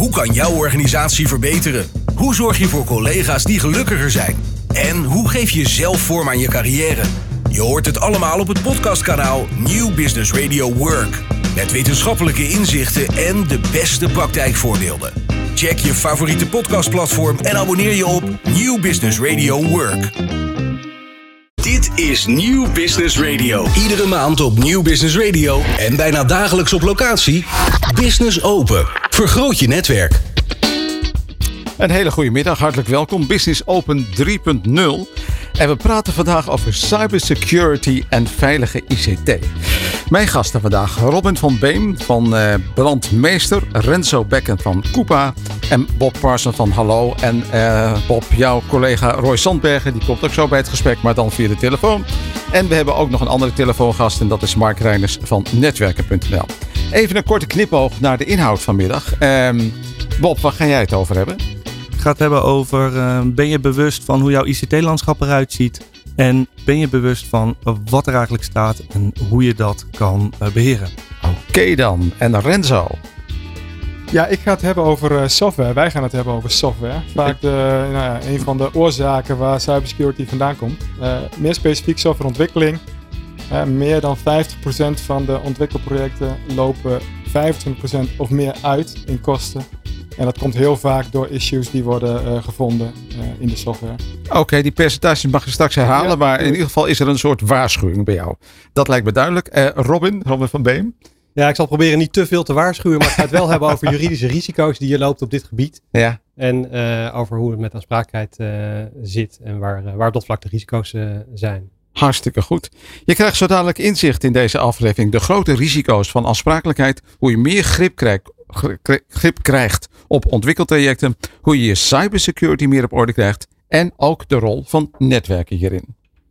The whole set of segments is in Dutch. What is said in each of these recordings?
Hoe kan jouw organisatie verbeteren? Hoe zorg je voor collega's die gelukkiger zijn? En hoe geef je zelf vorm aan je carrière? Je hoort het allemaal op het podcastkanaal New Business Radio Work. Met wetenschappelijke inzichten en de beste praktijkvoorbeelden. Check je favoriete podcastplatform en abonneer je op New Business Radio Work. Dit is New Business Radio. Iedere maand op New Business Radio en bijna dagelijks op locatie. Business Open. Vergroot je netwerk. Een hele goede middag, hartelijk welkom. Business Open 3.0. En we praten vandaag over cybersecurity en veilige ICT. Mijn gasten vandaag Robin van Beem van Brandmeester, Renzo Bekken van Coupa en Bob Parson van Hallo. En Bob, jouw collega Roy Sandbergen, die komt ook zo bij het gesprek, maar dan via de telefoon. En we hebben ook nog een andere telefoongast en dat is Mark Reiners van netwerken.nl. Even een korte knipoog naar de inhoud vanmiddag. Bob, waar ga jij het over hebben? Ik ga het hebben over, ben je bewust van hoe jouw ICT-landschap eruit ziet? En ben je bewust van wat er eigenlijk staat en hoe je dat kan beheren? Oké dan. En Renzo? Ja, ik ga het hebben over software. Wij gaan het hebben over software. Vaak een van de oorzaken waar cybersecurity vandaan komt. Meer specifiek softwareontwikkeling. Meer dan 50% van de ontwikkelprojecten lopen 25% of meer uit in kosten. En dat komt heel vaak door issues die worden gevonden in de software. Oké, die percentages mag je straks herhalen. Ja, maar in ieder geval is er een soort waarschuwing bij jou. Dat lijkt me duidelijk. Robin van Beem? Ja, ik zal proberen niet te veel te waarschuwen. Maar ik ga het wel hebben over juridische risico's die je loopt op dit gebied. Ja. En over hoe het met aansprakelijkheid zit. En waar op dat vlak de risico's zijn. Hartstikke goed. Je krijgt zo dadelijk inzicht in deze aflevering. De grote risico's van aansprakelijkheid. Hoe je meer grip krijgt op ontwikkeltrajecten. Hoe je je cybersecurity meer op orde krijgt. En ook de rol van netwerken hierin.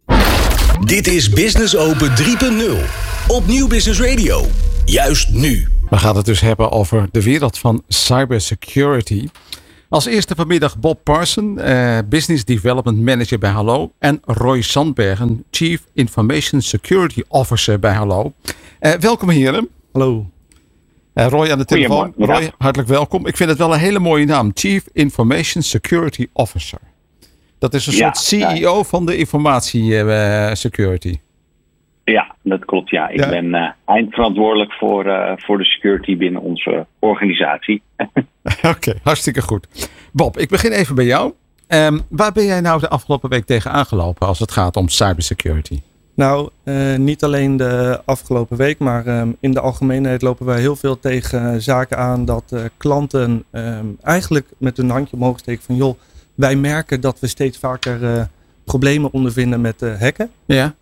Dit is Business Open 3.0 op New Business Radio. Juist nu. We gaan het dus hebben over de wereld van cybersecurity. Als eerste vanmiddag Bob Parson, Business Development Manager bij Hallo. En Roy Sandbergen, Chief Information Security Officer bij Hallo. Welkom heren. Hallo. Roy aan de telefoon. Roy, hartelijk welkom. Ik vind het wel een hele mooie naam. Chief Information Security Officer. Dat is een soort CEO van de informatiesecurity. Ja, dat klopt. Ja. Ik ben eindverantwoordelijk voor de security binnen onze organisatie. Oké, hartstikke goed. Bob, ik begin even bij jou. Waar ben jij nou de afgelopen week tegen aangelopen als het gaat om cybersecurity? Nou, niet alleen de afgelopen week, maar in de algemeenheid lopen wij heel veel tegen zaken aan dat klanten eigenlijk met hun handje omhoog steken van joh, wij merken dat we steeds vaker problemen ondervinden met hacken. Ja.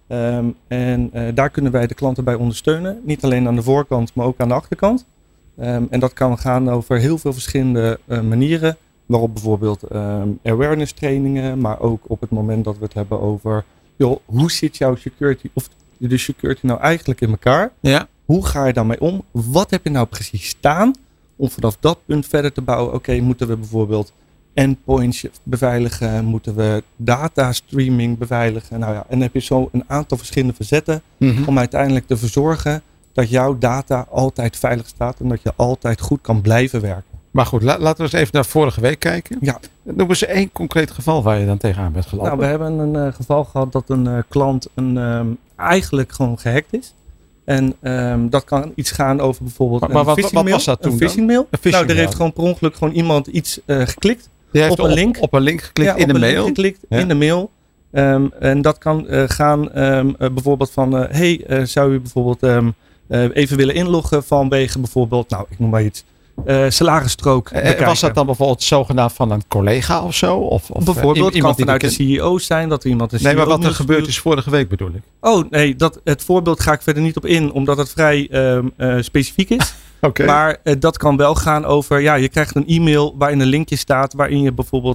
En daar kunnen wij de klanten bij ondersteunen. Niet alleen aan de voorkant, maar ook aan de achterkant. En dat kan gaan over heel veel verschillende manieren. Waarop bijvoorbeeld awareness trainingen, maar ook op het moment dat we het hebben over joh, hoe zit jouw security of de security nou eigenlijk in elkaar? Ja. Hoe ga je daarmee om? Wat heb je nou precies staan? Om vanaf dat punt verder te bouwen. Oké, moeten we bijvoorbeeld endpoints beveiligen? Moeten we data streaming beveiligen? Nou ja, en dan heb je zo een aantal verschillende verzetten om uiteindelijk te verzorgen dat jouw data altijd veilig staat en dat je altijd goed kan blijven werken. Maar goed, laten we eens even naar vorige week kijken. Ja. Noem eens één concreet geval waar je dan tegenaan bent gelopen. Nou, we hebben een geval gehad dat een klant eigenlijk gewoon gehackt is. En dat kan iets gaan over bijvoorbeeld maar wat was dat toen? Een phishingmail. Nou, er heeft gewoon per ongeluk gewoon iemand iets geklikt. Die heeft op een link. Op een link geklikt in de mail. In de mail. En dat kan gaan bijvoorbeeld van zou u bijvoorbeeld even willen inloggen vanwege bijvoorbeeld, nou ik noem maar iets, salarisstrook. Was dat dan bijvoorbeeld zogenaamd van een collega of zo? Of bijvoorbeeld kan vanuit de CEO's zijn dat er iemand een CEO. Nee, maar wat er gebeurd is vorige week bedoel ik. Oh nee, het voorbeeld ga ik verder niet op in, omdat het vrij specifiek is. Okay. Maar dat kan wel gaan over, je krijgt een e-mail waarin een linkje staat waarin je bijvoorbeeld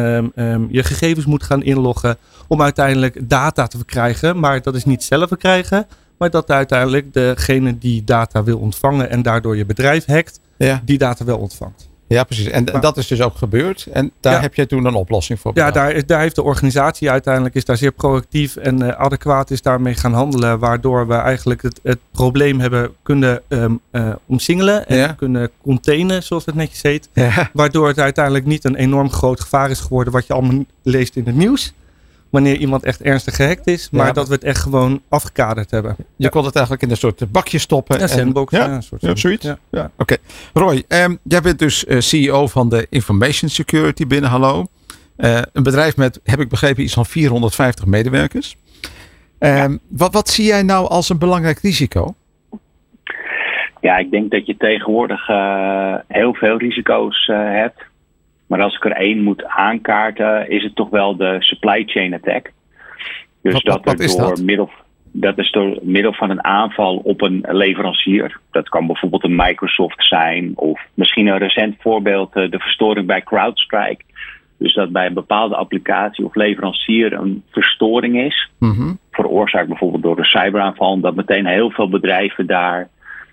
je gegevens moet gaan inloggen om uiteindelijk data te verkrijgen. Maar dat is niet zelf verkrijgen, maar dat uiteindelijk degene die data wil ontvangen en daardoor je bedrijf hackt, die data wel ontvangt. Ja, precies. En dat is dus ook gebeurd. En daar heb jij toen een oplossing voor bedacht. Ja, daar heeft de organisatie uiteindelijk is daar zeer proactief en adequaat is daarmee gaan handelen. Waardoor we eigenlijk het probleem hebben kunnen omsingelen en kunnen containen, zoals het netjes heet. Ja. Waardoor het uiteindelijk niet een enorm groot gevaar is geworden wat je allemaal leest in het nieuws. Wanneer iemand echt ernstig gehackt is. Maar dat we het echt gewoon afgekaderd hebben. Je kon het eigenlijk in een soort bakje stoppen. Ja, sandbox. Zoiets. Ja. Oké. Roy, jij bent dus CEO van de Information Security binnen Hallo. Een bedrijf met, heb ik begrepen, iets van 450 medewerkers. Wat zie jij nou als een belangrijk risico? Ja, ik denk dat je tegenwoordig heel veel risico's hebt. Maar als ik er één moet aankaarten, is het toch wel de supply chain attack. Dus dat is door middel van een aanval op een leverancier. Dat kan bijvoorbeeld een Microsoft zijn. Of misschien een recent voorbeeld, de verstoring bij CrowdStrike. Dus dat bij een bepaalde applicatie of leverancier een verstoring is. Mm-hmm. Veroorzaakt bijvoorbeeld door een cyberaanval. Dat meteen heel veel bedrijven daar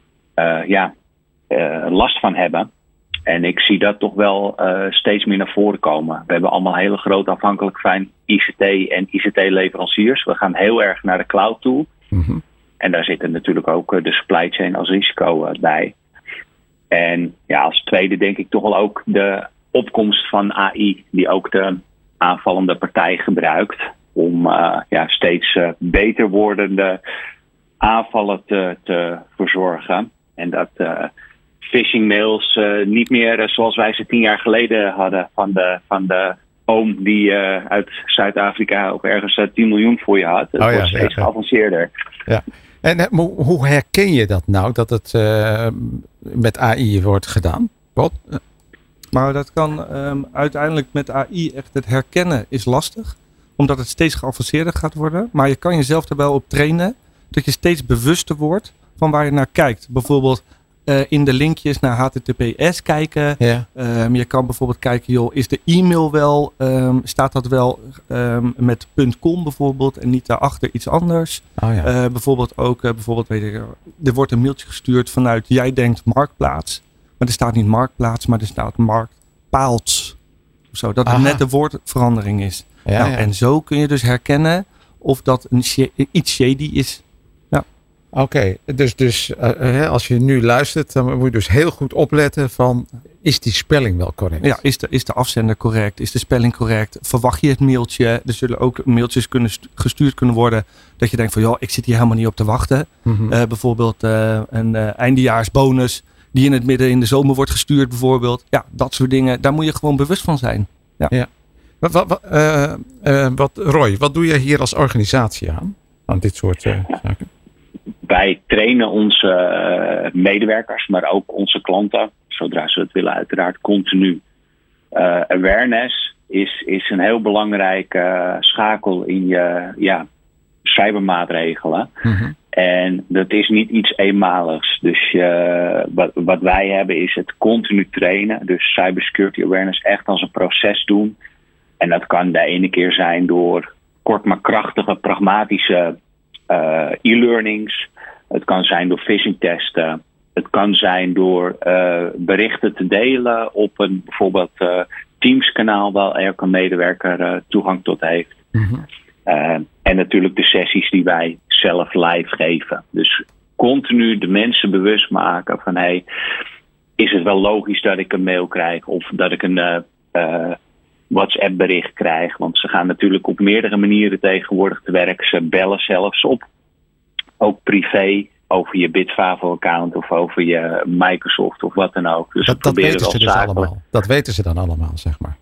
last van hebben. En ik zie dat toch wel steeds meer naar voren komen. We hebben allemaal hele grote afhankelijk van ICT en ICT-leveranciers. We gaan heel erg naar de cloud toe. Mm-hmm. En daar zit natuurlijk ook de supply chain als risico bij. En als tweede denk ik toch wel ook de opkomst van AI. Die ook de aanvallende partij gebruikt. Om steeds beter wordende aanvallen te verzorgen. En dat phishing mails niet meer zoals wij ze 10 jaar geleden hadden van de oom die uit Zuid-Afrika of ergens 10 miljoen voor je had. Het wordt steeds geavanceerder. Ja. En hoe herken je dat nou, dat het met AI wordt gedaan? Wat? Maar dat kan uiteindelijk met AI echt het herkennen is lastig. Omdat het steeds geavanceerder gaat worden. Maar je kan jezelf er wel op trainen dat je steeds bewuster wordt van waar je naar kijkt. Bijvoorbeeld in de linkjes naar HTTPS kijken. Ja. Je kan bijvoorbeeld kijken, joh, is de e-mail wel, staat dat wel met .com bijvoorbeeld en niet daarachter iets anders. Oh ja. Bijvoorbeeld ook, weet ik, er wordt een mailtje gestuurd vanuit, jij denkt Marktplaats. Maar er staat niet Marktplaats, maar er staat Marktpaals. Zo, dat het net de woordverandering is. Ja, en zo kun je dus herkennen of dat iets shady is. Oké, dus als je nu luistert, dan moet je dus heel goed opletten van, is die spelling wel correct? Ja, is de afzender correct? Is de spelling correct? Verwacht je het mailtje? Er zullen ook mailtjes gestuurd kunnen worden dat je denkt van, joh, ik zit hier helemaal niet op te wachten. Mm-hmm. Bijvoorbeeld een eindejaarsbonus die in het midden in de zomer wordt gestuurd bijvoorbeeld. Ja, dat soort dingen, daar moet je gewoon bewust van zijn. Ja. Roy, wat doe je hier als organisatie aan dit soort zaken? Wij trainen onze medewerkers, maar ook onze klanten, zodra ze het willen uiteraard, continu. Awareness is een heel belangrijke schakel in je cybermaatregelen. Mm-hmm. En dat is niet iets eenmaligs. Dus wat wij hebben is het continu trainen. Dus cybersecurity awareness echt als een proces doen. En dat kan de ene keer zijn door kort maar krachtige, pragmatische e-learnings. Het kan zijn door phishing testen. Het kan zijn door berichten te delen op een bijvoorbeeld Teams kanaal waar elke medewerker toegang tot heeft. Mm-hmm. En natuurlijk de sessies die wij zelf live geven. Dus continu de mensen bewust maken van is het wel logisch dat ik een mail krijg of dat ik een WhatsApp bericht krijg. Want ze gaan natuurlijk op meerdere manieren tegenwoordig te werk. Ze bellen zelfs op. Ook privé, over je Bitfavo-account of over je Microsoft of wat dan ook. Dus dat weten ze dus allemaal. Dat weten ze dan allemaal, zeg maar.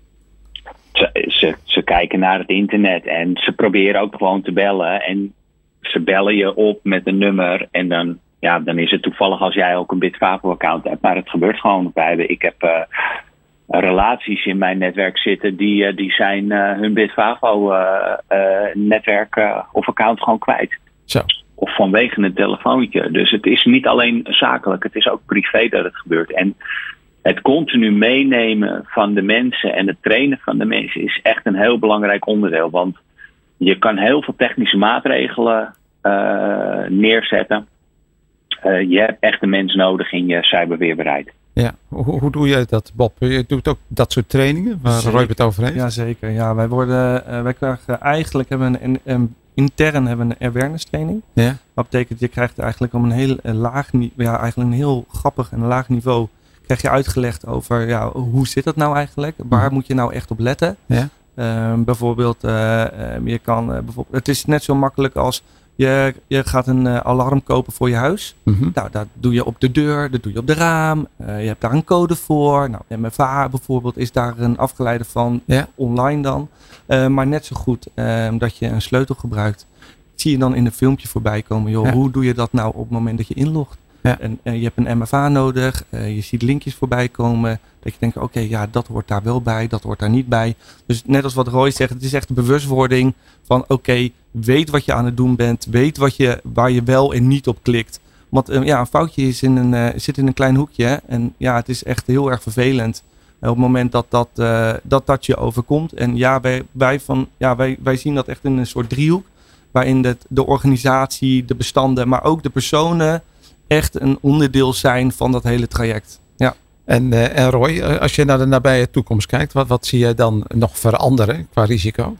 Ze kijken naar het internet en ze proberen ook gewoon te bellen. En ze bellen je op met een nummer en dan is het toevallig als jij ook een Bitfavo-account hebt. Maar het gebeurt gewoon. Ik heb relaties in mijn netwerk zitten die zijn hun Bitfavo-netwerk of account gewoon kwijt. Zo. Of vanwege een telefoontje. Dus het is niet alleen zakelijk, het is ook privé dat het gebeurt. En het continu meenemen van de mensen en het trainen van de mensen is echt een heel belangrijk onderdeel. Want je kan heel veel technische maatregelen neerzetten. Je hebt echt de mens nodig in je cyberweerbaarheid. Ja, hoe doe jij dat, Bob? Je doet ook dat soort trainingen waar Zeker. Roy het over heeft? Ja, zeker. Ja, wij krijgen eigenlijk intern hebben we een awareness training. Ja. Dat betekent, je krijgt eigenlijk op een heel laag niveau, eigenlijk een heel grappig en laag niveau, krijg je uitgelegd over hoe zit dat nou eigenlijk? Waar moet je nou echt op letten? Ja. Bijvoorbeeld, je kan het is net zo makkelijk als je gaat een alarm kopen voor je huis. Mhm. Nou, dat doe je op de deur, dat doe je op de raam. Je hebt daar een code voor. Nou, MFA bijvoorbeeld is daar een afgeleide van, online dan. Maar net zo goed dat je een sleutel gebruikt. Zie je dan in een filmpje voorbij komen. Joh, hoe doe je dat nou op het moment dat je inlogt? Ja. En je hebt een MFA nodig. Je ziet linkjes voorbij komen. Dat je denkt, oké, dat hoort daar wel bij. Dat hoort daar niet bij. Dus net als wat Roy zegt. Het is echt de bewustwording van weet wat je aan het doen bent. Weet waar je wel en niet op klikt. Want een foutje zit in een klein hoekje. En het is echt heel erg vervelend. Op het moment dat je overkomt. En wij zien dat echt in een soort driehoek. Waarin de organisatie, de bestanden, maar ook de personen echt een onderdeel zijn van dat hele traject. Ja. En Roy, als je naar de nabije toekomst kijkt, wat zie jij dan nog veranderen qua risico?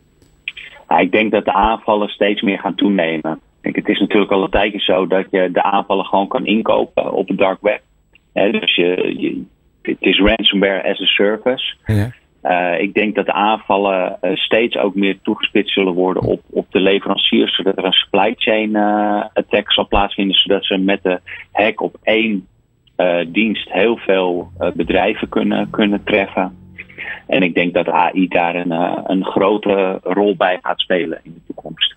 Ik denk dat de aanvallen steeds meer gaan toenemen. Het is natuurlijk al een tijdje zo dat je de aanvallen gewoon kan inkopen op het dark web. Dus het is ransomware as a service. Ja. Ik denk dat de aanvallen steeds ook meer toegespitst zullen worden op de leveranciers, zodat er een supply chain attack zal plaatsvinden, zodat ze met de hack op één dienst heel veel bedrijven kunnen treffen. En ik denk dat AI daar een grote rol bij gaat spelen in de toekomst.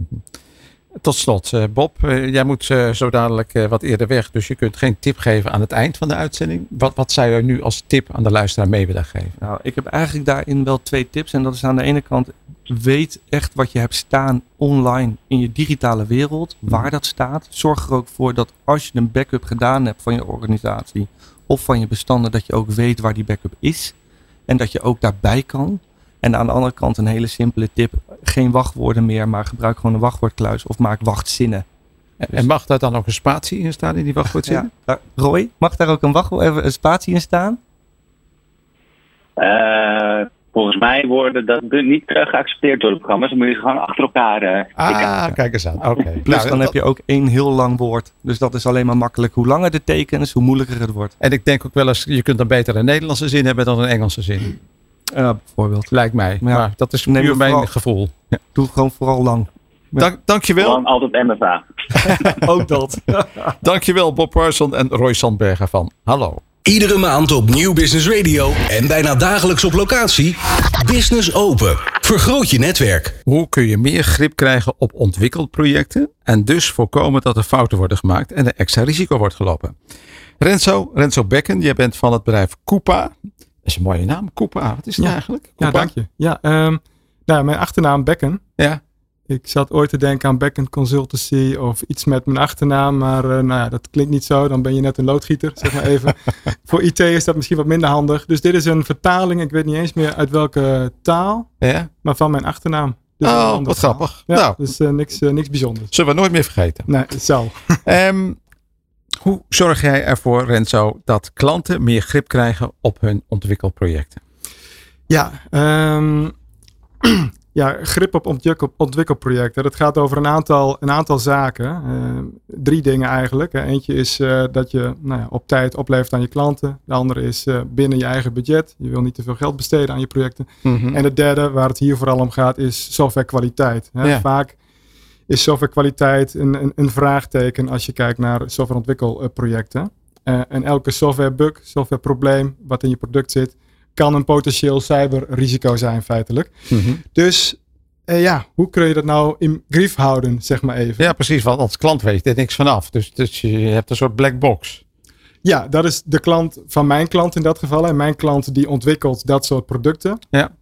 Tot slot, Bob, jij moet zo dadelijk wat eerder weg, dus je kunt geen tip geven aan het eind van de uitzending. Wat zou je nu als tip aan de luisteraar mee willen geven? Nou, ik heb eigenlijk daarin wel 2 tips. En dat is aan de ene kant, weet echt wat je hebt staan online in je digitale wereld, waar dat staat. Zorg er ook voor dat als je een backup gedaan hebt van je organisatie of van je bestanden, dat je ook weet waar die backup is. En dat je ook daarbij kan. En aan de andere kant een hele simpele tip. Geen wachtwoorden meer, maar gebruik gewoon een wachtwoordkluis of maak wachtzinnen. En mag daar dan ook een spatie in staan in die wachtwoordzinnen? Ja. Roy, mag daar ook een spatie in staan? Volgens mij worden dat niet geaccepteerd door de programma's. Dan moet je gewoon achter elkaar tikken. Kijk eens aan. Okay. Plus dan heb je ook 1 heel lang woord. Dus dat is alleen maar makkelijk. Hoe langer de tekens, hoe moeilijker het wordt. En ik denk ook wel eens, je kunt dan beter een Nederlandse zin hebben dan een Engelse zin. Bijvoorbeeld. Lijkt mij. Ja. Maar dat is puur mijn gevoel. Ja. Doe gewoon vooral lang. Dankjewel. Gewoon altijd MFA. Ook dat. Dankjewel Bob Parson en Roy Sandberger van Hallo. Iedere maand op Nieuw Business Radio en bijna dagelijks op locatie. Business Open. Vergroot je netwerk. Hoe kun je meer grip krijgen op ontwikkelprojecten en dus voorkomen dat er fouten worden gemaakt en er extra risico wordt gelopen? Renzo Bekken, jij bent van het bedrijf Coupa. Dat is een mooie naam, Coupa. Wat is het eigenlijk? Coupa? Ja, dank je. Ja, mijn achternaam Bekken. Ja. Ik zat ooit te denken aan Bekken Consultancy of iets met mijn achternaam, maar dat klinkt niet zo. Dan ben je net een loodgieter, zeg maar even. Voor IT is dat misschien wat minder handig. Dus dit is een vertaling, ik weet niet eens meer uit welke taal, maar van mijn achternaam. Dus wat grappig. Ja, nou, dus niks bijzonders. Zullen we nooit meer vergeten. Nee, het zal. Hoe zorg jij ervoor, Renzo, dat klanten meer grip krijgen op hun ontwikkelprojecten? Ja, grip op ontwikkelprojecten. Dat gaat over een aantal zaken. 3 dingen eigenlijk. Eentje is dat je op tijd oplevert aan je klanten. De andere is binnen je eigen budget. Je wil niet te veel geld besteden aan je projecten. Mm-hmm. En de derde, waar het hier vooral om gaat, is softwarekwaliteit. Ja. Vaak is softwarekwaliteit een vraagteken als je kijkt naar softwareontwikkelprojecten. En elke softwarebug, softwareprobleem wat in je product zit, kan een potentieel cyberrisico zijn feitelijk. Mm-hmm. Dus hoe kun je dat nou in grief houden, zeg maar even? Ja, precies, want als klant weet je er niks vanaf. Dus je hebt een soort black box. Ja, dat is de klant van mijn klant in dat geval. En mijn klant die ontwikkelt dat soort producten. Ja.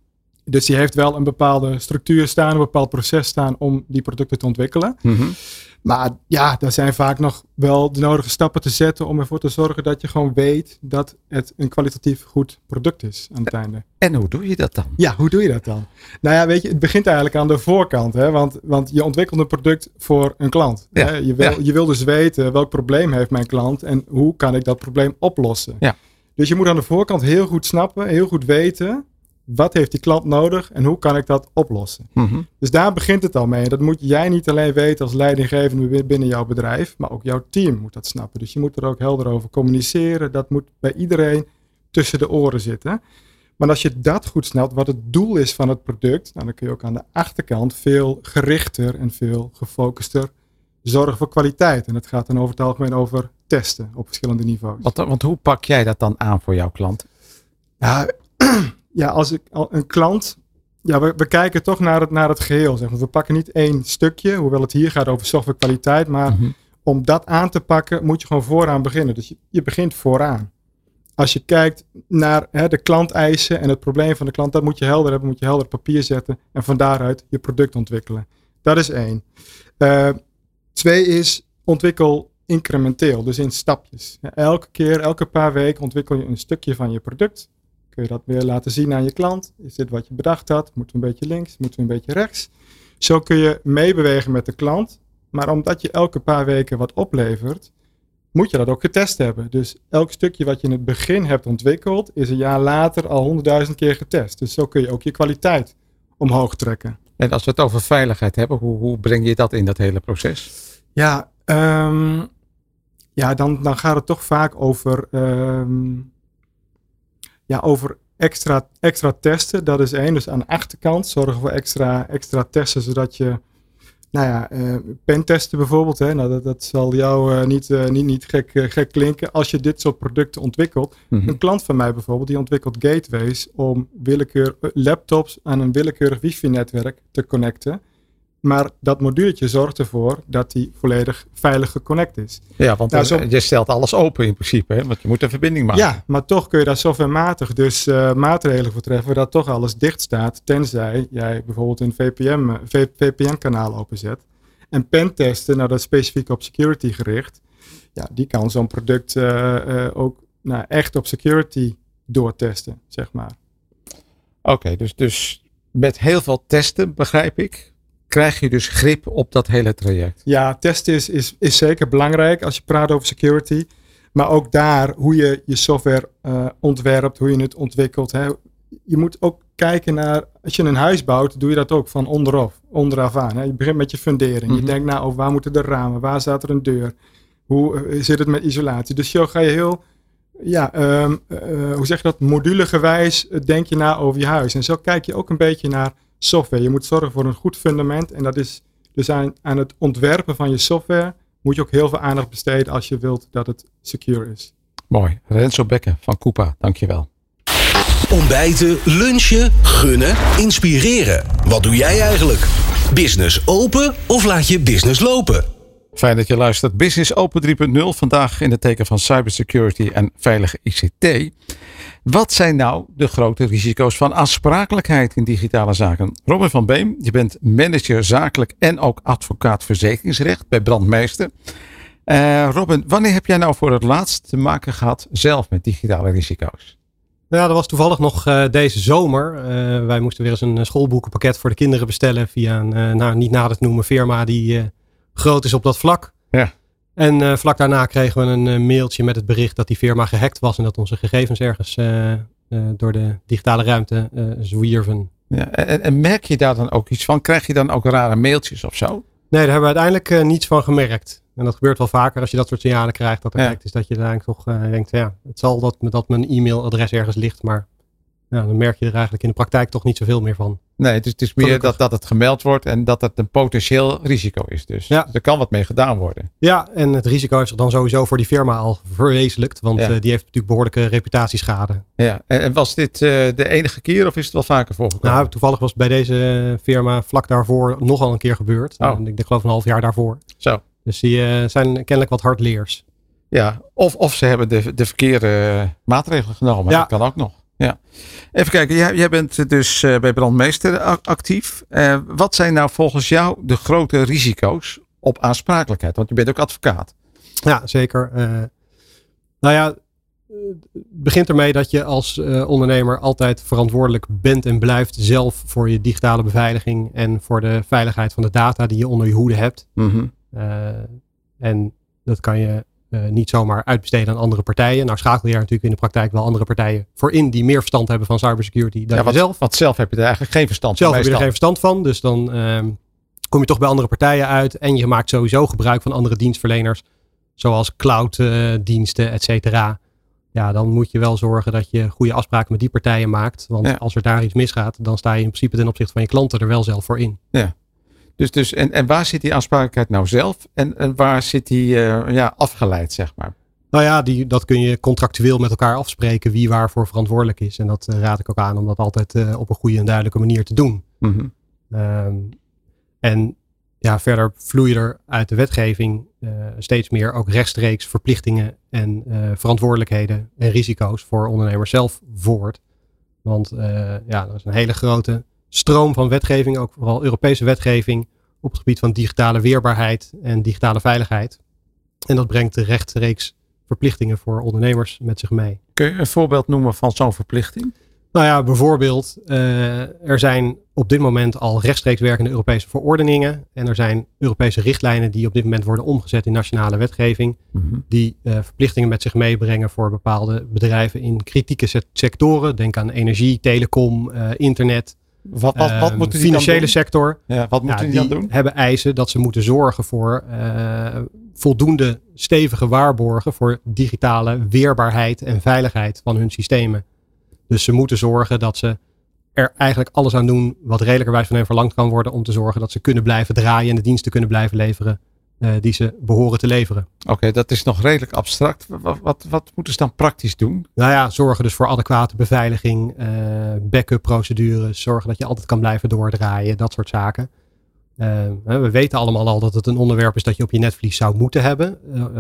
Dus die heeft wel een bepaalde structuur staan, een bepaald proces staan om die producten te ontwikkelen. Mm-hmm. Maar ja, daar zijn vaak nog wel de nodige stappen te zetten om ervoor te zorgen dat je gewoon weet dat het een kwalitatief goed product is aan het einde. En hoe doe je dat dan? Ja, hoe doe je dat dan? Nou ja, weet je, het begint eigenlijk aan de voorkant. Hè? Want je ontwikkelt een product voor een klant. Ja, Hè? Je wil dus weten welk probleem heeft mijn klant en hoe kan ik dat probleem oplossen. Ja. Dus je moet aan de voorkant heel goed snappen, heel goed weten, wat heeft die klant nodig en hoe kan ik dat oplossen. Mm-hmm. Dus daar begint het al mee. Dat moet jij niet alleen weten als leidinggevende binnen jouw bedrijf, maar ook jouw team moet dat snappen. Dus je moet er ook helder over communiceren. Dat moet bij iedereen tussen de oren zitten. Maar als je dat goed snapt, wat het doel is van het product, nou, dan kun je ook aan de achterkant veel gerichter en veel gefocuster zorgen voor kwaliteit. En dat gaat dan over het algemeen over testen op verschillende niveaus. Want hoe pak jij dat dan aan voor jouw klant? Ja, als een klant. Ja, we kijken toch naar het geheel. Zeg maar. We pakken niet één stukje, hoewel het hier gaat over softwarekwaliteit. Maar om dat aan te pakken, moet je gewoon vooraan beginnen. Dus je begint vooraan. Als je kijkt naar de klanteisen en het probleem van de klant, dat moet je helder hebben, moet je helder op papier zetten en van daaruit je product ontwikkelen. Dat is 1. 2 is ontwikkel incrementeel, dus in stapjes. Ja, elke paar weken ontwikkel je een stukje van je product. Kun je dat weer laten zien aan je klant? Is dit wat je bedacht had? Moeten we een beetje links? Moeten we een beetje rechts? Zo kun je meebewegen met de klant. Maar omdat je elke paar weken wat oplevert, moet je dat ook getest hebben. Dus elk stukje wat je in het begin hebt ontwikkeld, is een jaar later al 100.000 keer getest. Dus zo kun je ook je kwaliteit omhoog trekken. En als we het over veiligheid hebben, hoe breng je dat in dat hele proces? Ja, dan gaat het toch vaak over extra testen. Dat is 1. Dus aan de achterkant zorgen voor extra testen, zodat je, pentesten bijvoorbeeld. Hè, nou, dat zal jou niet gek klinken. Als je dit soort producten ontwikkelt. Mm-hmm. Een klant van mij bijvoorbeeld, die ontwikkelt gateways om laptops aan een willekeurig wifi-netwerk te connecten. Maar dat moduletje zorgt ervoor dat die volledig veilig geconnect is. Ja, want je stelt alles open in principe, hè? Want je moet een verbinding maken. Ja, maar toch kun je daar softwarematig dus maatregelen voor treffen dat toch alles dicht staat, tenzij jij bijvoorbeeld een VPN-kanaal openzet. En pentesten, nou dat is specifiek op security gericht, ja, die kan zo'n product ook echt op security doortesten, zeg maar. Oké, dus met heel veel testen, begrijp ik, krijg je dus grip op dat hele traject. Ja, testen is zeker belangrijk als je praat over security. Maar ook daar, hoe je je software ontwerpt, hoe je het ontwikkelt. Hè. Je moet ook kijken naar, als je een huis bouwt, doe je dat ook van onderaf aan. Hè. Je begint met je fundering. Mm-hmm. Je denkt over waar moeten de ramen, waar staat er een deur, hoe zit het met isolatie. Dus zo ga je heel, hoe zeg je dat, modulegewijs denk je na over je huis. En zo kijk je ook een beetje naar software. Je moet zorgen voor een goed fundament. En dat is dus aan het ontwerpen van je software moet je ook heel veel aandacht besteden als je wilt dat het secure is. Mooi. Renzo Bekker van Coupa, dankjewel. Ontbijten, lunchen, gunnen, inspireren. Wat doe jij eigenlijk? Business open of laat je business lopen? Fijn dat je luistert. Business Open 3.0. Vandaag in het teken van cybersecurity en veilige ICT. Wat zijn nou de grote risico's van aansprakelijkheid in digitale zaken? Robin van Beem, je bent manager zakelijk en ook advocaat verzekeringsrecht bij Brandmeester. Robin, wanneer heb jij nou voor het laatst te maken gehad zelf met digitale risico's? Ja, dat was toevallig nog deze zomer. Wij moesten weer eens een schoolboekenpakket voor de kinderen bestellen via een niet nader te noemen firma die groot is op dat vlak. Ja. En vlak daarna kregen we een mailtje met het bericht dat die firma gehackt was en dat onze gegevens ergens door de digitale ruimte zwierven. Ja, en merk je daar dan ook iets van? Krijg je dan ook rare mailtjes of zo? Nee, daar hebben we uiteindelijk niets van gemerkt. En dat gebeurt wel vaker als je dat soort signalen krijgt. Dat er gehackt is dat je uiteindelijk toch denkt, ja, het zal dat mijn e-mailadres ergens ligt, maar ja, dan merk je er eigenlijk in de praktijk toch niet zoveel meer van. Nee, het is meer dat het gemeld wordt en dat het een potentieel risico is. Dus er kan wat mee gedaan worden. Ja, en het risico is er dan sowieso voor die firma al verwezenlijkt. Want die heeft natuurlijk behoorlijke reputatieschade. Ja, en was dit de enige keer of is het wel vaker voorgekomen? Nou, toevallig was het bij deze firma vlak daarvoor nogal een keer gebeurd. Oh. Ik geloof een half jaar daarvoor. Zo. Dus die zijn kennelijk wat hardleers. Ja, of ze hebben de verkeerde maatregelen genomen. Ja. Dat kan ook nog. Ja. Even kijken, jij bent dus bij Brandmeester actief. Wat zijn nou volgens jou de grote risico's op aansprakelijkheid? Want je bent ook advocaat. Ja, zeker. Het begint ermee dat je als ondernemer altijd verantwoordelijk bent en blijft zelf voor je digitale beveiliging en voor de veiligheid van de data die je onder je hoede hebt. Mm-hmm. En dat kan je niet zomaar uitbesteden aan andere partijen. Nou schakel je er natuurlijk in de praktijk wel andere partijen voor in die meer verstand hebben van cybersecurity dan jezelf. Want zelf heb je er eigenlijk geen verstand van. Zelf heb je er geen verstand van, dus dan kom je toch bij andere partijen uit en je maakt sowieso gebruik van andere dienstverleners, zoals clouddiensten, et cetera. Ja, dan moet je wel zorgen dat je goede afspraken met die partijen maakt. Want als er daar iets misgaat, dan sta je in principe ten opzichte van je klanten er wel zelf voor in. Ja. Dus en waar zit die aansprakelijkheid nou zelf? En waar zit die afgeleid, zeg maar? Nou ja, dat kun je contractueel met elkaar afspreken wie waarvoor verantwoordelijk is. En dat raad ik ook aan om dat altijd op een goede en duidelijke manier te doen. Mm-hmm. En verder vloeien er uit de wetgeving steeds meer ook rechtstreeks verplichtingen en verantwoordelijkheden en risico's voor ondernemers zelf voort. Want er is een hele grote stroom van wetgeving, ook vooral Europese wetgeving, op het gebied van digitale weerbaarheid en digitale veiligheid. En dat brengt rechtstreeks verplichtingen voor ondernemers met zich mee. Kun je een voorbeeld noemen van zo'n verplichting? Nou ja, bijvoorbeeld, er zijn op dit moment al rechtstreeks werkende Europese verordeningen. En er zijn Europese richtlijnen die op dit moment worden omgezet in nationale wetgeving. Mm-hmm. Die verplichtingen met zich meebrengen voor bepaalde bedrijven in kritieke sectoren. Denk aan energie, telecom, internet. Wat moeten die financiële dan sector. Ja, wat moeten die dan doen? Hebben eisen dat ze moeten zorgen voor voldoende stevige waarborgen voor digitale weerbaarheid en veiligheid van hun systemen. Dus ze moeten zorgen dat ze er eigenlijk alles aan doen wat redelijkerwijs van hen verlangd kan worden om te zorgen dat ze kunnen blijven draaien en de diensten kunnen blijven leveren die ze behoren te leveren. Oké, dat is nog redelijk abstract. Wat moeten ze dan praktisch doen? Nou ja, zorgen dus voor adequate beveiliging, backup procedures, zorgen dat je altijd kan blijven doordraaien, dat soort zaken. We weten allemaal al dat het een onderwerp is dat je op je netvlies zou moeten hebben.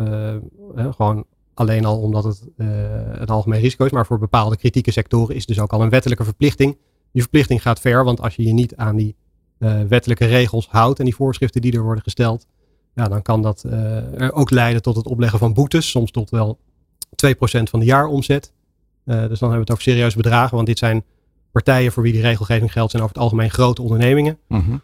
Gewoon alleen al omdat het een algemeen risico is. Maar voor bepaalde kritieke sectoren is dus ook al een wettelijke verplichting. Die verplichting gaat ver, want als je je niet aan die wettelijke regels houdt en die voorschriften die er worden gesteld, dan kan dat er ook leiden tot het opleggen van boetes. Soms tot wel 2% van de jaaromzet. Dus dan hebben we het over serieuze bedragen. Want dit zijn partijen voor wie die regelgeving geldt, zijn over het algemeen grote ondernemingen. Mm-hmm.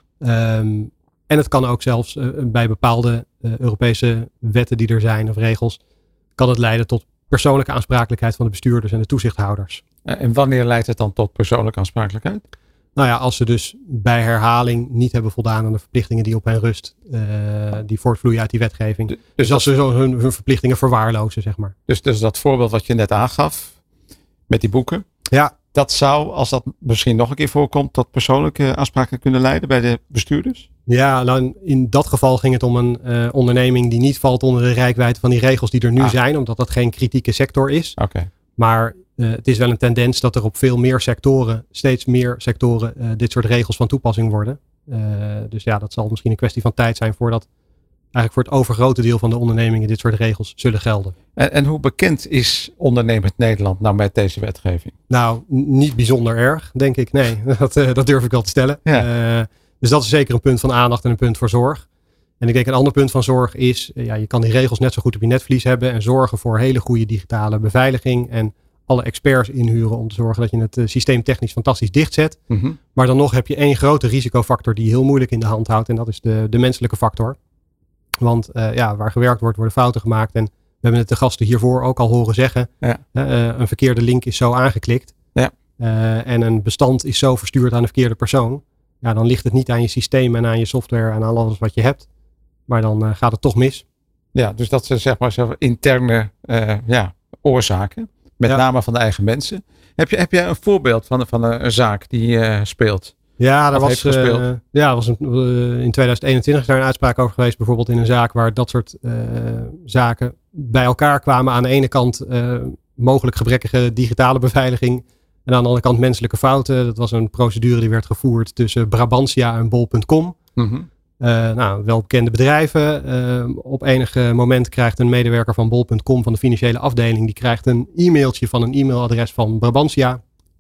En het kan ook zelfs bij bepaalde Europese wetten die er zijn of regels, kan het leiden tot persoonlijke aansprakelijkheid van de bestuurders en de toezichthouders. En wanneer leidt het dan tot persoonlijke aansprakelijkheid? Nou ja, als ze dus bij herhaling niet hebben voldaan aan de verplichtingen die op hen rust, die voortvloeien uit die wetgeving. Dus als ze zo hun verplichtingen verwaarlozen, zeg maar. Dus dat voorbeeld wat je net aangaf, met die boeken. Ja. Dat zou, als dat misschien nog een keer voorkomt, tot persoonlijke aanspraken kunnen leiden bij de bestuurders? Ja, nou in dat geval ging het om een onderneming die niet valt onder de reikwijdte van die regels die er nu zijn, omdat dat geen kritieke sector is. Okay. Maar het is wel een tendens dat er op veel meer sectoren, steeds meer sectoren, dit soort regels van toepassing worden. Dus ja, dat zal misschien een kwestie van tijd zijn voordat eigenlijk voor het overgrote deel van de ondernemingen dit soort regels zullen gelden. En hoe bekend is ondernemend Nederland nou met deze wetgeving? Nou, niet bijzonder erg, denk ik. Nee, dat durf ik wel te stellen. Ja. Dus dat is zeker een punt van aandacht en een punt voor zorg. En ik denk een ander punt van zorg is, je kan die regels net zo goed op je netvlies hebben en zorgen voor hele goede digitale beveiliging en alle experts inhuren om te zorgen dat je het systeem technisch fantastisch dichtzet. Mm-hmm. Maar dan nog heb je één grote risicofactor die je heel moeilijk in de hand houdt en dat is de menselijke factor. Want waar gewerkt wordt, worden fouten gemaakt. En we hebben het de gasten hiervoor ook al horen zeggen. Ja. Een verkeerde link is zo aangeklikt. Ja. En een bestand is zo verstuurd aan de verkeerde persoon. Ja, dan ligt het niet aan je systeem en aan je software en aan alles wat je hebt. Maar dan gaat het toch mis. Ja, dus dat zijn zeg maar interne oorzaken. Met name van de eigen mensen. Heb jij een voorbeeld van een zaak die speelt? Ja, er was in 2021 is daar een uitspraak over geweest. Bijvoorbeeld in een zaak waar dat soort zaken bij elkaar kwamen. Aan de ene kant mogelijk gebrekkige digitale beveiliging. En aan de andere kant menselijke fouten. Dat was een procedure die werd gevoerd tussen Brabantia en Bol.com. Mm-hmm. Welbekende bedrijven. Op enig moment krijgt een medewerker van Bol.com van de financiële afdeling. Die krijgt een e-mailtje van een e-mailadres van Brabantia.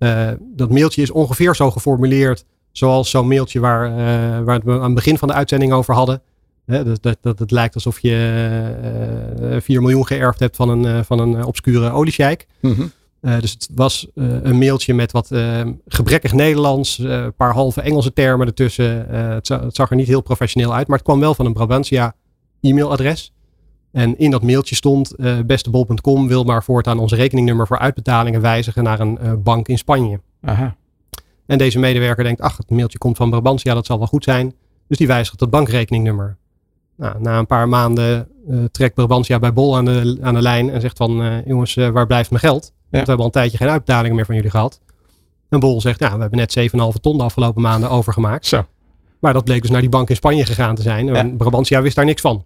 Dat mailtje is ongeveer zo geformuleerd zoals zo'n mailtje waar we aan het begin van de uitzending over hadden. Dat het lijkt alsof je 4 miljoen geërfd hebt van een obscure oliesjeik. Mm-hmm. Dus het was een mailtje met wat gebrekkig Nederlands, een paar halve Engelse termen ertussen. Het zag er niet heel professioneel uit, maar het kwam wel van een Brabantia e-mailadres. En in dat mailtje stond, bestebol.com wil maar voortaan ons rekeningnummer voor uitbetalingen wijzigen naar een bank in Spanje. Aha. En deze medewerker denkt, het mailtje komt van Brabantia, dat zal wel goed zijn. Dus die wijzigt het bankrekeningnummer. Nou, na een paar maanden trekt Brabantia bij Bol aan de lijn en zegt van, jongens, waar blijft mijn geld? Want we hebben al een tijdje geen uitbetalingen meer van jullie gehad. En Bol zegt, we hebben net 7,5 ton de afgelopen maanden overgemaakt. Zo. Maar dat bleek dus naar die bank in Spanje gegaan te zijn. Ja. En Brabantia wist daar niks van.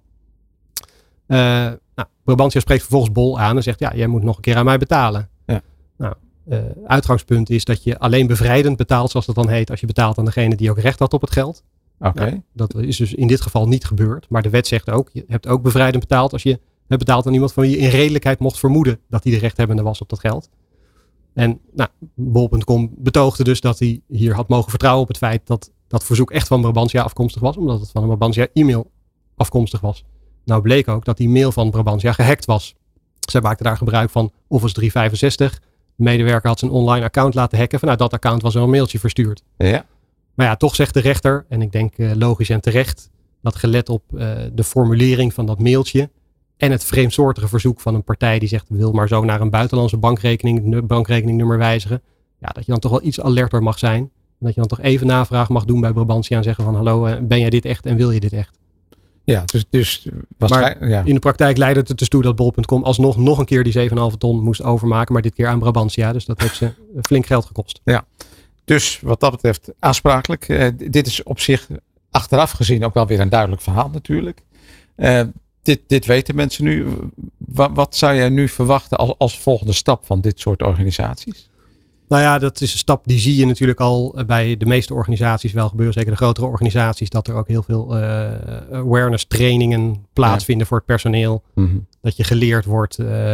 Brabantia spreekt vervolgens Bol aan en zegt, jij moet nog een keer aan mij betalen. Ja. Uitgangspunt is dat je alleen bevrijdend betaalt, zoals dat dan heet, als je betaalt aan degene die ook recht had op het geld. Okay. Dat is dus in dit geval niet gebeurd. Maar de wet zegt ook, je hebt ook bevrijdend betaald als je hebt betaald aan iemand van wie je in redelijkheid mocht vermoeden dat hij de rechthebbende was op dat geld. En Bol.com betoogde dus dat hij hier had mogen vertrouwen op het feit dat dat verzoek echt van Brabantia afkomstig was, omdat het van een Brabantia e-mail afkomstig was. Nou bleek ook dat die mail van Brabantia gehackt was. Zij maakten daar gebruik van Office 365. De medewerker had zijn online account laten hacken. Vanuit dat account was er een mailtje verstuurd. Ja. Maar toch zegt de rechter, en ik denk logisch en terecht, dat gelet op de formulering van dat mailtje en het vreemdsoortige verzoek van een partij die zegt, wil maar zo naar een buitenlandse bankrekeningnummer wijzigen, dat je dan toch wel iets alerter mag zijn. En dat je dan toch even navraag mag doen bij Brabantia en zeggen van, hallo, ben jij dit echt en wil je dit echt? Ja, dus in de praktijk leidde het er dus toe dat Bol.com alsnog nog een keer die 7,5 ton moest overmaken, maar dit keer aan Brabantia. Dus dat heeft ze flink geld gekost. Ja, dus wat dat betreft aansprakelijk. Dit is op zich achteraf gezien ook wel weer een duidelijk verhaal natuurlijk. Dit weten mensen nu. Wat zou jij nu verwachten als volgende stap van dit soort organisaties? Nou ja, dat is een stap die zie je natuurlijk al bij de meeste organisaties wel gebeuren. Zeker de grotere organisaties. Dat er ook heel veel awareness trainingen plaatsvinden voor het personeel. Mm-hmm. Dat je geleerd wordt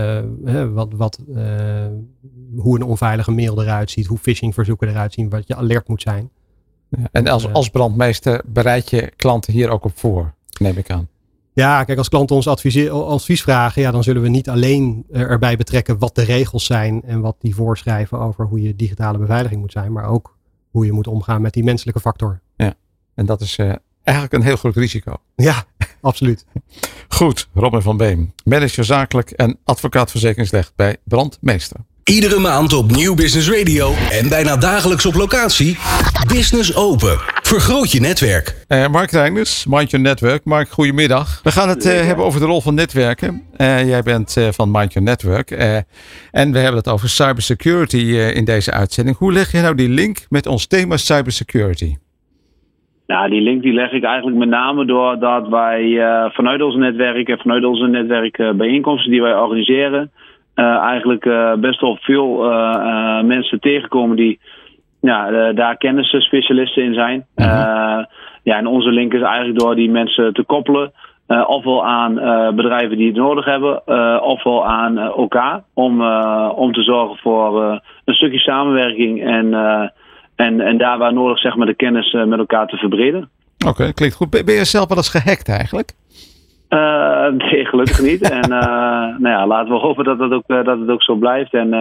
hoe een onveilige mail eruit ziet. Hoe phishingverzoeken eruit zien. Wat je alert moet zijn. Ja, en als brandmeester bereid je klanten hier ook op voor, neem ik aan. Ja, kijk, als klanten ons advies vragen, dan zullen we niet alleen erbij betrekken wat de regels zijn en wat die voorschrijven over hoe je digitale beveiliging moet zijn, maar ook hoe je moet omgaan met die menselijke factor. Ja, en dat is eigenlijk een heel groot risico. Ja, absoluut. Goed, Robin van Beem, manager zakelijk en advocaat verzekeringsrecht bij Brandmeester. Iedere maand op Nieuw Business Radio en bijna dagelijks op locatie. Business Open. Vergroot je netwerk. Mark Reinders, Mind Your Network. Mark, goedemiddag. We gaan het hebben over de rol van netwerken. Jij bent van Mind Your Network. En we hebben het over cybersecurity in deze uitzending. Hoe leg je nou die link met ons thema cybersecurity? Nou, die link die leg ik eigenlijk met name doordat wij vanuit onze netwerken, vanuit onze netwerkbijeenkomsten die wij organiseren, eigenlijk best wel veel mensen tegenkomen die daar kennisspecialisten in zijn. Mm-hmm. En onze link is eigenlijk door die mensen te koppelen. Ofwel aan bedrijven die het nodig hebben, ofwel aan elkaar. Om te zorgen voor een stukje samenwerking en daar waar nodig zeg maar de kennis met elkaar te verbreden. Oké, klinkt goed. Ben je zelf wel eens gehackt eigenlijk? Nee, gelukkig niet. En laten we hopen dat het ook zo blijft. En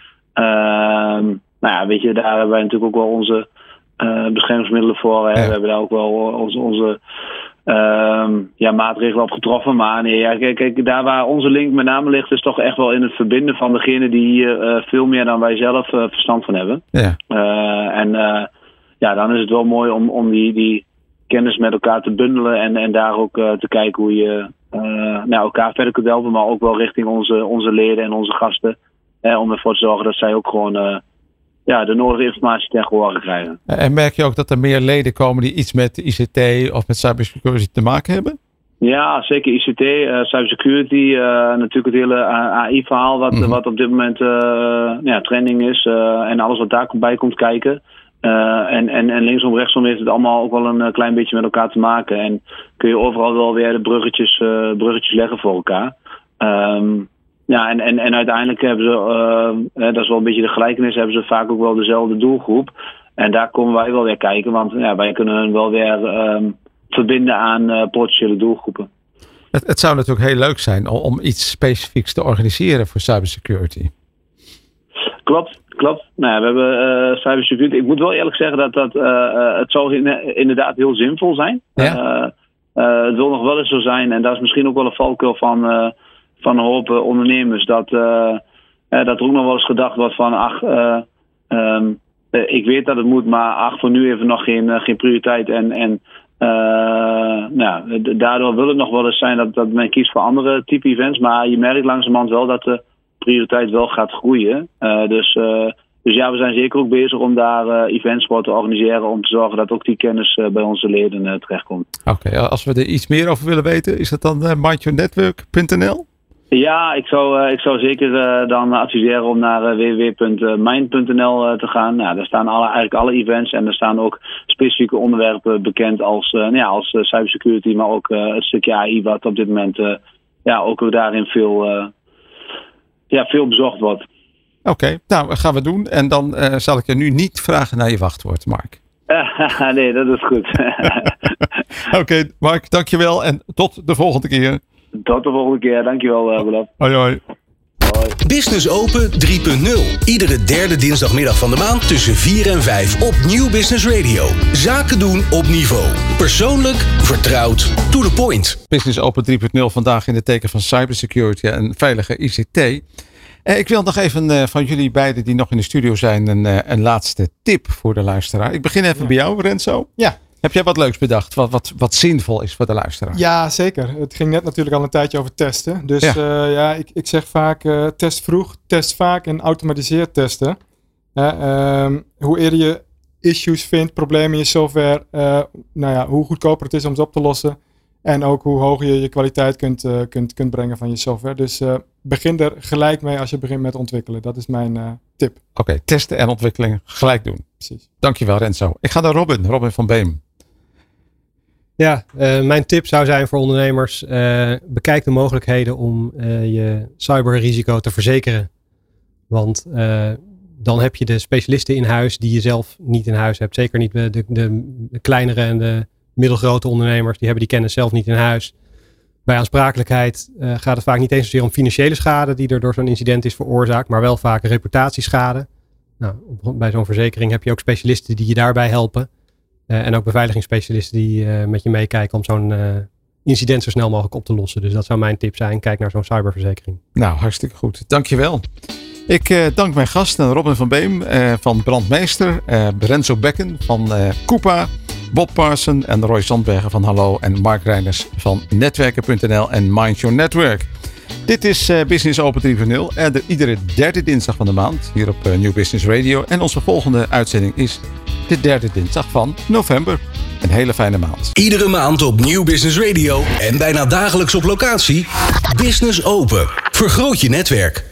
weet je, daar hebben wij natuurlijk ook wel onze beschermingsmiddelen voor. Hè. Ja. We hebben daar ook wel onze maatregelen op getroffen. Maar nee, kijk, daar waar onze link met name ligt, is toch echt wel in het verbinden van degene die hier veel meer dan wij zelf verstand van hebben. Ja. Dan is het wel mooi om die kennis met elkaar te bundelen en daar ook te kijken hoe je elkaar verder kunt helpen, maar ook wel richting onze leden en onze gasten. Om ervoor te zorgen dat zij ook gewoon de nodige informatie ten gehore krijgen. En merk je ook dat er meer leden komen die iets met ICT of met cybersecurity te maken hebben? Ja, zeker ICT, cybersecurity, natuurlijk het hele AI-verhaal wat op dit moment trending is en alles wat daarbij komt kijken. En linksom, rechtsom heeft het allemaal ook wel een klein beetje met elkaar te maken. En kun je overal wel weer de bruggetjes leggen voor elkaar. Ja, en uiteindelijk hebben ze, dat is wel een beetje de gelijkenis, hebben ze vaak ook wel dezelfde doelgroep. En daar komen wij wel weer kijken, want wij kunnen hun wel weer verbinden aan potentiële doelgroepen. Het zou natuurlijk heel leuk zijn om iets specifieks te organiseren voor cybersecurity. Klopt. Nou ja, we hebben cybersecurity. Ik moet wel eerlijk zeggen dat het zou inderdaad heel zinvol zijn. Ja? Het wil nog wel eens zo zijn, en dat is misschien ook wel een valkuil van een hoop ondernemers, dat er ook nog wel eens gedacht wordt van ik weet dat het moet, maar voor nu even nog geen prioriteit. En daardoor wil het nog wel eens zijn dat men kiest voor andere type events. Maar je merkt langzamerhand wel dat de prioriteit wel gaat groeien. Dus ja, we zijn zeker ook bezig om daar events voor te organiseren. Om te zorgen dat ook die kennis bij onze leden terechtkomt. Oké, als we er iets meer over willen weten, is dat dan mindyournetwork.nl? Ja, ik zou zeker dan adviseren om naar www.mind.nl te gaan. Nou, daar staan eigenlijk alle events en er staan ook specifieke onderwerpen bekend als cybersecurity, maar ook het stukje AI wat op dit moment ook daarin veel bezocht wordt. Oké, nou, dat gaan we doen. En dan zal ik je nu niet vragen naar je wachtwoord, Mark. Nee, dat is goed. Oké, Mark, dankjewel en tot de volgende keer. Tot de volgende keer. Dankjewel, Olaf. Hoi. Business Open 3.0. Iedere derde dinsdagmiddag van de maand tussen 4 en 5 op Nieuw Business Radio. Zaken doen op niveau. Persoonlijk, vertrouwd, to the point. Business Open 3.0 vandaag in het teken van cybersecurity en veilige ICT. Ik wil nog even van jullie beiden die nog in de studio zijn een laatste tip voor de luisteraar. Ik begin even bij jou, Renzo. Ja. Heb jij wat leuks bedacht? Wat zinvol is voor de luisteraar? Ja, zeker. Het ging net natuurlijk al een tijdje over testen. Dus ik zeg vaak test vroeg, test vaak en automatiseer testen. Hoe eerder je issues vindt, problemen in je software, hoe goedkoper het is om ze op te lossen. En ook hoe hoger je kwaliteit kunt brengen van je software. Dus begin er gelijk mee als je begint met ontwikkelen. Dat is mijn tip. Oké, testen en ontwikkeling gelijk doen. Precies. Dankjewel, Renzo. Ik ga naar Robin van Beem. Ja, mijn tip zou zijn voor ondernemers. Bekijk de mogelijkheden om je cyberrisico te verzekeren. Want dan heb je de specialisten in huis die je zelf niet in huis hebt. Zeker niet de kleinere en de middelgrote ondernemers. Die hebben die kennis zelf niet in huis. Bij aansprakelijkheid gaat het vaak niet eens zozeer om financiële schade die er door zo'n incident is veroorzaakt. Maar wel vaak reputatieschade. Nou, bij zo'n verzekering heb je ook specialisten die je daarbij helpen. En ook beveiligingsspecialisten die met je meekijken om zo'n incident zo snel mogelijk op te lossen. Dus dat zou mijn tip zijn. Kijk naar zo'n cyberverzekering. Nou, hartstikke goed. Dankjewel. Ik dank mijn gasten Robin van Beem van Brandmeester, Renzo Bekken van Coupa, Bob Parson en Roy Zandbergen van Hallo en Mark Reiners van Netwerken.nl en Mind Your Network. Dit is Business Open 3.0 en iedere derde dinsdag van de maand hier op Nieuw Business Radio. En onze volgende uitzending is de derde dinsdag van november. Een hele fijne maand. Iedere maand op Nieuw Business Radio en bijna dagelijks op locatie. Business Open. Vergroot je netwerk.